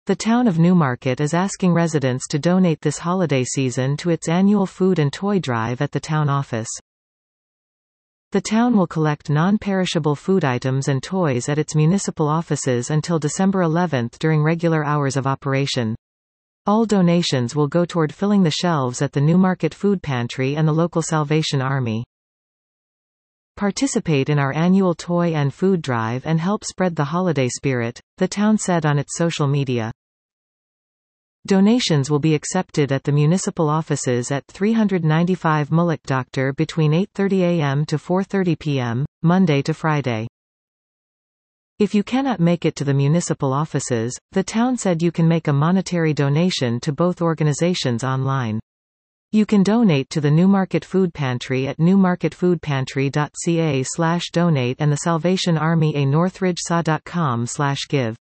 The town of Newmarket is asking residents to donate this holiday season to its annual food and toy drive at the town office. The town will collect non-perishable food items and toys at its municipal offices until December 11 during regular hours of operation. All donations will go toward filling the shelves at the Newmarket Food Pantry and the local Salvation Army. Participate in our annual toy and food drive and help spread the holiday spirit, the town said on its social media. Donations will be accepted at the municipal offices at 395 Mullock Doctor between 8:30 a.m. to 4:30 p.m., Monday to Friday. If you cannot make it to the municipal offices, the town said you can make a monetary donation to both organizations online. You can donate to the Newmarket Food Pantry at newmarketfoodpantry.ca/donate and the Salvation Army at northridgesaw.com/give.